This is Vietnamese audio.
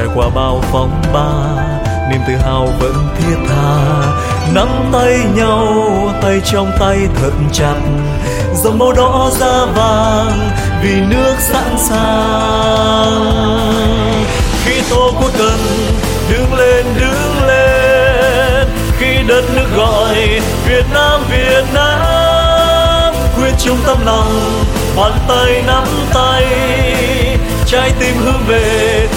trải qua bao phong ba, niềm tự hào vẫn thiết tha. Nắm tay nhau, tay trong tay thật chặt, dòng màu đỏ da vàng vì nước sẵn sàng. Khi Tổ quốc cần đứng lên, đứng lên, khi đất nước gọi Việt Nam, Việt Nam, quyết chung tấm lòng, bàn tay nắm tay, trái tim hướng về